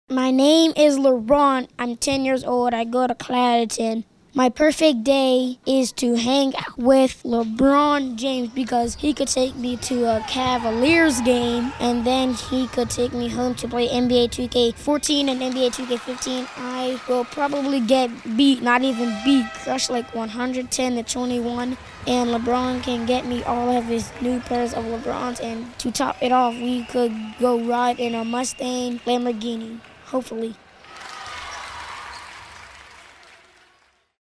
My name is LeBron. I'm 10 years old. I go to Clarendon. My perfect day is to hang out with LeBron James because he could take me to a Cavaliers game and then he could take me home to play NBA 2K14 and NBA 2K15. I will probably get beat, not even beat, crushed like 110-21. And LeBron can get me all of his new pairs of LeBrons. And to top it off, we could go ride in a Mustang Lamborghini, hopefully.